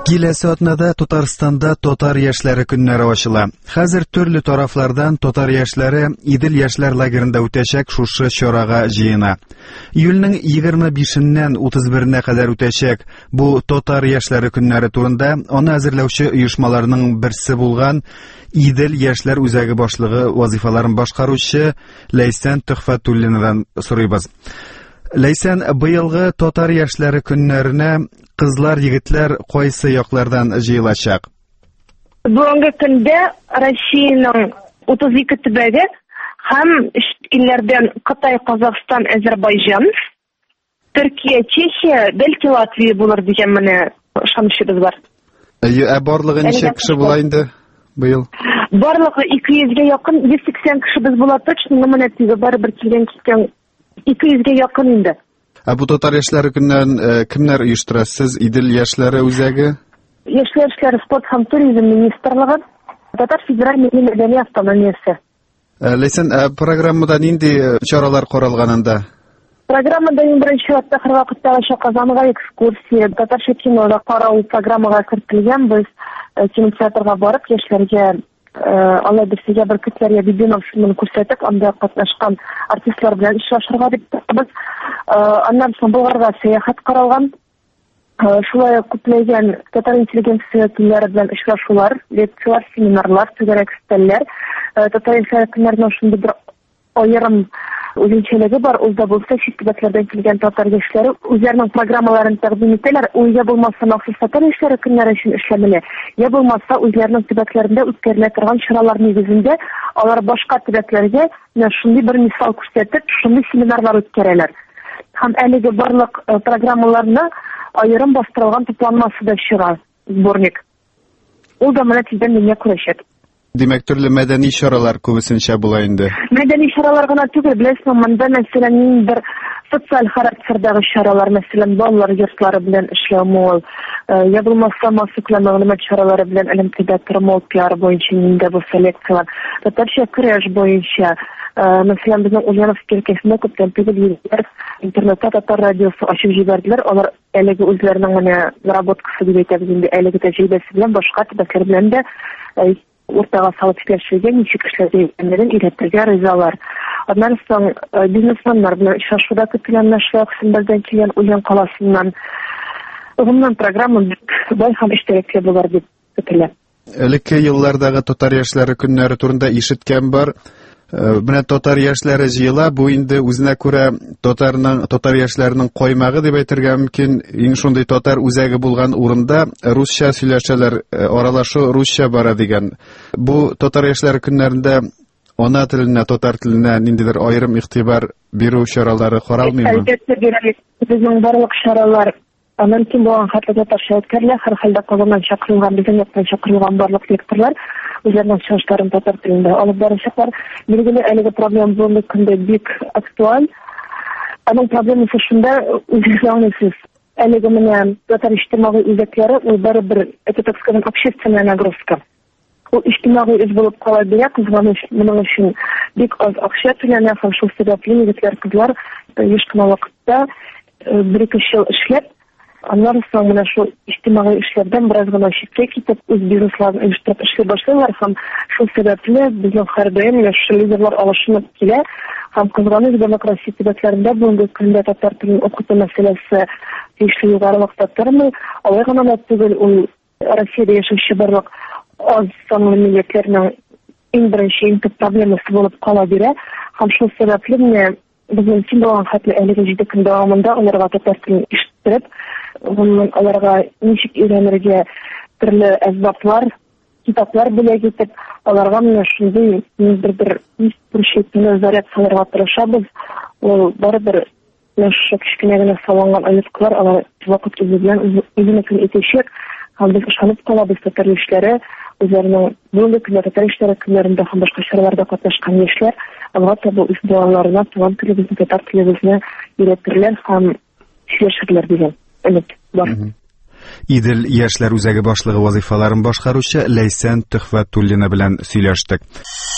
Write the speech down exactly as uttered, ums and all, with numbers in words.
Киләсе атнада Татарстанда татар яшьләре көннәре ачыла. Хәзер төрле тарафлардан татар яшьләре Идел яшьләр лагерында үтәчәк шушы чарага җыена. Июльнең егерме бишеннән утыз беренә кадәр үтәчәк бу татар яшьләре көннәре турында аны әзерләүче оешмаларның берсе булган Идел яшьләр үзәге башлыгы вазифаларын башкаручы Ләйсән Төхфәтуллинадан сорыйбыз. Ләйсән, быелгы татар яшьләре көннәренә кызлар, егетләр кайсы яклардан җыелачак? Бүгенге көндә Россиянең утыз ике төбәге һәм илләрдән Кытай, Казакстан, Азәрбайҗан, Төркия, Чехия, бәлки Латвия булыр дигән менә ышанычыбыз бар. Ә барлыгы ничә кеше була инде быел? Барлыгы ике йөзгә якын, йөз сиксән кешебез була точно, менә тиге барыбер килгән киткән ике йөзгә якын инде. Ә бу татар яшьләре көннәрен кемнәр оештыра? Сез Идел яшьләре үзәге? Яшьләр эшләре, спорт һәм туризм министрлыгы, Татар федераль милли мәдәни автономиясе. Ләйсән, программада нинди чаралар каралган анда? Программада иң беренче вакытта һәрвакытта Казанга экскурсия, татарча кинода карау программага кертелгән. Без кинотеатрга барып, яшьләргә алар берсегә бер көтләргә видеоны күрсәтеп, анда катнашкан артистлар белән очрашырга дип без аннан соң Болгарга сәяхәт каралган. Шулай күпләгән татар интеллигенция көннәре белән очрашулар, лекциялар, семинарлар, түгәрәк өстәлләр. Татар интеллигенцияләренең шундый бер аерым үзенчәлеге бар, ул да булса чит төбәкләрдән килгән татар яшьләре үзләренең программаларын тәкъдим итәләр. Ул я булмаса махсус татар яшьләре көннәре өчен эшләмәле, я булмаса үзләренең төбәкләрендә үткәрелә торган чаралар нигезендә алар башка төбәкләргә менә шундый бер мисал күрсәтеп, шундый семинарлар үткәрәләр. Һәм әлеге барлык программаларны аерым бастырылган тупланмасы да чыга, сборник. Ул да менә тиздән дөнья күрәчәк. Димәк, төрле мәдәни чаралар күбесенчә була инде. Мәдәни чаралар гына түгел, беләсеңме, монда мәсәлән бер социаль характерлы чаралар, мәсәлән, балалар йортлары белән эшләү мул, я булмаса массакүләм мәгълүмат чаралары белән элемтәдә тормол пиар буенча инде бу селекциялар, татарча көрәш буенча, мәсәлән, безнең Ульяновск өлкәсендә күптән түгел егетләр интернетта татар радиосы ачып җибәрделәр. Алар әлеге үзләренең генә работкасы дип әйтәбез инде, әлеге тәҗрибәсе белән башка төбәкләр белән дә уртага салып эшләшергә, ничек эшләргә икәнлеген өйрәтергә ризалар. Аннан соң бизнесменнар белән очрашуда көтелгән мәшәкатьләрдән килгән Ульян каласыннан гомумән программа бай һәм эштәрәккә булыр дип көтелә. Элекке еллардагы татар яшьләре көннәре турында ишеткән бар. Менә татар яшьләре җыела, бу инде үзенә күрә татарның татар яшьләренең каймагы дип әйтергә мөмкин. Иң шундый татар үзәге булган урында русча сөйләшәләр, аралашу русча бара дигән. Бу татар яшьләре көннәрендә ана теленә, татар теленә ниндидер аерым игътибар бирү чаралары каралмыймы? Әлбәттә бирәләр. Безнең барлык чаралар мөмкин булган хәтле татарча үткәрелә, һәр хәлдә Казаннан чакырылган, безнең яктан чакырылган барлык лекторлар үзләренең чыгышларын татар телендә алып барачаклар. Билгеле, әлеге проблема бүгенге көндә бик актуаль. Аның проблемасы шунда, үзегез аңлыйсыз, әлеге менә татар иҗтимагый үзәкләре, ул барыбер, это, так скажем, общественная нагрузка. Ул иҗтимагый эш булып кала бирә, кызганыч, моның өчен бик аз акча түләнә, һәм шул сәбәпле егетләр, кызлар еш кына вакытта бер-ике ел эшләп, аннан соң менә шул иҗтимагый эшләрдән бераз гына читкә китеп, үз бизнесларын оештырып эшләй башлыйлар, һәм шул сәбәпле безнең һәрдаим яшь лидерлар алышынып килә, һәм кызганыч, демократия төбәкләрендә бүгенге көндә татар телен укыту мәсьәләсе тиешле югарылыкта тормый. Алай гына да түгел, ул Россиядә яшәүче барлык аз санлы милләтләрнең иң беренче иң төп проблемасы булып кала бирә, һәм шул сәбәпле менә безнең мөмкин булган хәтле әлеге җиде көн дәвамында аларга татар телен ишеттереп, аларга ничек өйрәнергә төрле әсбаплар, китаплар бүләк итеп, аларга менә шундый бер-бер күршетне заряд салырга тырышабыз. Ул барыбер нәшә кечкенә генә салынган аяклар, алар вакыт үзе белән үзенекен итешек, һәм без ышанып калабыз, татар яшьләре үзләренең бүгенге көндә татар яшьләре көннәрендә һәм башка чараларда катнашкан яшьләр, алга таба үз балаларына туган телебезне, татар телебезне өйрәтерләр һәм сөйләшерләр дигән өмет бар. Идел яшьләр үзәге башлыгы вазифаларын башкаручы Ләйсән Төхфәтуллина белән сөйләштек.